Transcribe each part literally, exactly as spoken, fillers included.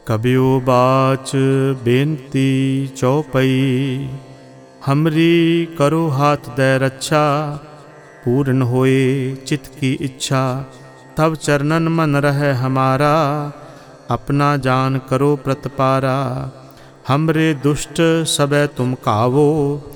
कबियो बाच बेनती चौपई, हमरी करो हाथ दे रक्षा। पूर्ण होए चित की इच्छा, तब चरणन मन रहे हमारा। अपना जान करो प्रतपारा, हमरे दुष्ट सबे तुम कावो।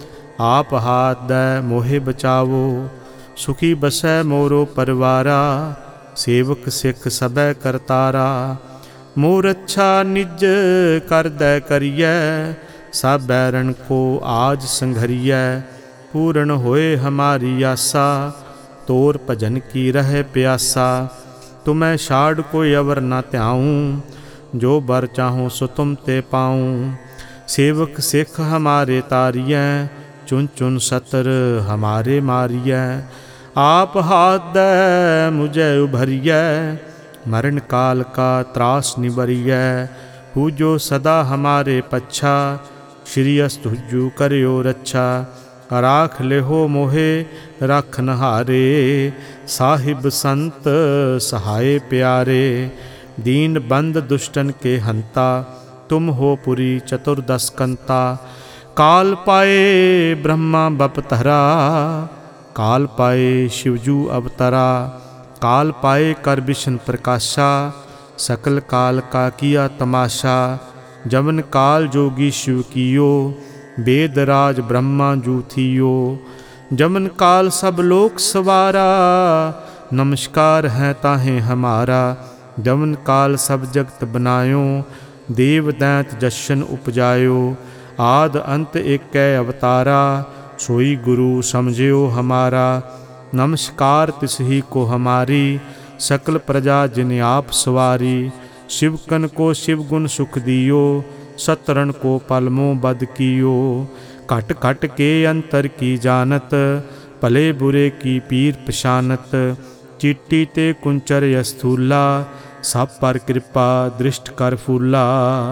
आप हाथ दे मोहे बचावो, सुखी बसै मोरो परिवारा। सेवक सिख सबे करतारा, मोर अच्छा निज कर दै करियै। सब बैरन को आज संघरियै, पूर्ण होए हमारी आसा। तोर भजन की रहे प्यासा, तुम्हें छाड़ कोई अवर न त्याऊँ। जो बर चाहूँ सो तुम ते पाऊँ। सेवक सिख हमारे तारियै, चुन चुन सतर हमारे मारियै। आप हाथ दे मुझे उभरियै, मरण काल का त्रास निबरियै। पूजो सदा हमारे पच्छा, श्री अस्तुजु करियो रक्षा। राख लेहो मोहे राखन हारे, साहिब संत सहाय प्यारे। दीन बंद दुष्टन के हंता, तुम हो पुरी चतुर्दश कंता। काल पाए ब्रह्मा बपतरा, काल पाए शिवजू अवतरा। काल पाए कर बिशन प्रकाशा, सकल काल का किया तमाशा। जमन काल जोगी शिव कियो, वेद राज ब्रह्मा जू थियो। जमन काल सब लोक सवारा, नमस्कार है ताहें हमारा। जमन काल सब जगत बनायो, देव दैंत जशन उपजायो। आद अंत एक अवतारा, सोई गुरु समझियो हमारा। नमस्कार तिसही को हमारी, सकल प्रजा जिन आप सवारी। शिवकन को शिव गुण सुख दियो, सतरण को पलमों बद कियो। घट घट के अंतर की जानत, भले बुरे की पीर पशानत। चीटी ते कुंचर यस्थूला, सब पर कृपा दृष्ट कर फूला।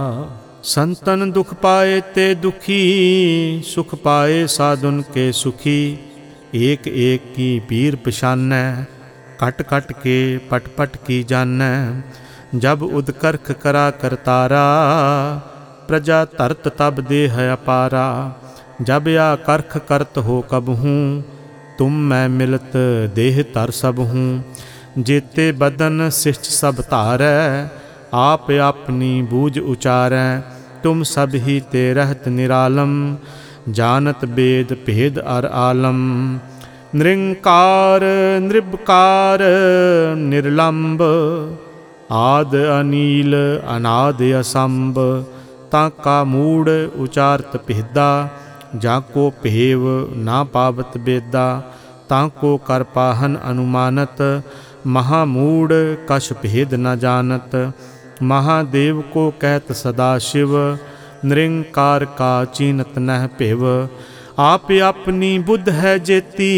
संतन दुख पाए ते दुखी, सुख पाए साधुन के सुखी। एक एक की पीर पशानै, कट कट के पट पट की जानै। जब उदकर्ख करा करतारा, प्रजा तरत तब देह अपारा। जब या करख करत हो कबहूँ, तुम मैं मिलत देह तर सब हूँ। जेते बदन शिष्ट सब धारै, आप अपनी बूझ उचारै। तुम सब ही ते रहत निरालम, जानत वेद भेद अर आलम। निरंकार निर्विकार निर्लंब, आद अनील अनाद असंभ। ताका मूड उचारत भेदा, जाको भेव ना पावत बेदा। ताको कर पाहन अनुमानत, महामूड कछ भेद न जानत। महादेव को कहत सदाशिव, निरंकार का चीनत नह पिव। आप अपनी बुद्ध है जेती,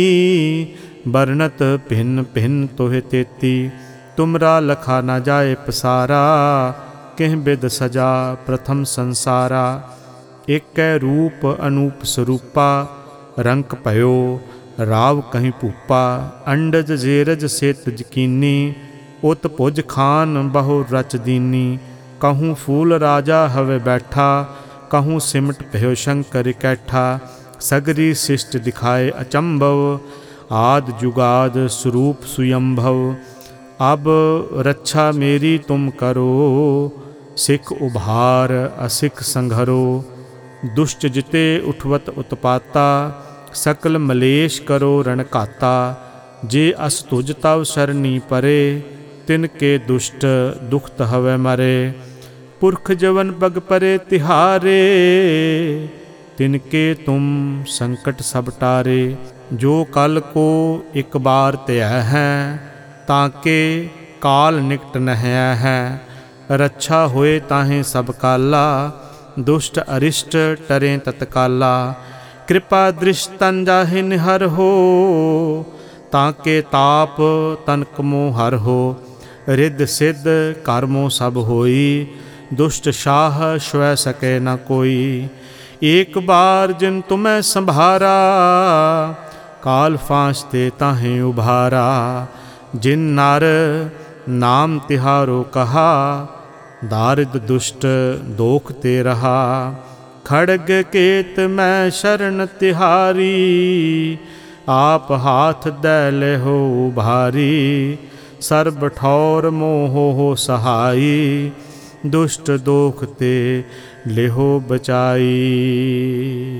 बरनत भिन्न भिन्न तोहे तेती। तुमरा लखा न जाए पसारा, किह बिद सजा प्रथम संसारा। एक रूप अनूप स्वरूपा, रंक भयो राव कहीं भूपा। अंडज जेरज सेत यकीनी, उत भुज खान बहु रच दीनी। कहूँ फूल राजा हवे बैठा, कहूँ सिमट भयो शंकर कैठा। सगरी शिष्ट दिखाए अचंभव, आद जुगाद स्वरूप सुयंभव। अब रक्षा मेरी तुम करो, सिख उभार असिख संघरो। दुष्ट जिते उठवत उत्पाता, सकल मलेश करो रणघाता। जे अस तुज तव सरनी परे, तिनके दुष्ट दुखत हवे मरे। पुरख जवन बग परे तिहारे, तिनके तुम संकट सब टारे। जो कल को एक बार त्या है, ताके काल निकट नह है। रक्षा होए ताहें सब काला, दुष्ट अरिष्ट टरें तत्काला। कृपा दृष्ट तन जाहि निहर हो, ताके ताप तनक मोह हर हो। रिद्ध सिद्ध कर्मों सब होई, दुष्ट शाह श्वै सके न कोई। एक बार जिन तुम्हें संभारा, काल फांस ते ताहें उभारा। जिन नर नाम तिहारो कहा, दारिद दुष्ट दोख ते रहा, खड़ग केत मैं शरण तिहारी। आप हाथ दै लेहो भारी, सर्ब ठौर मोहो हो सहाई। दुष्ट दोख ते लेहो बचाई।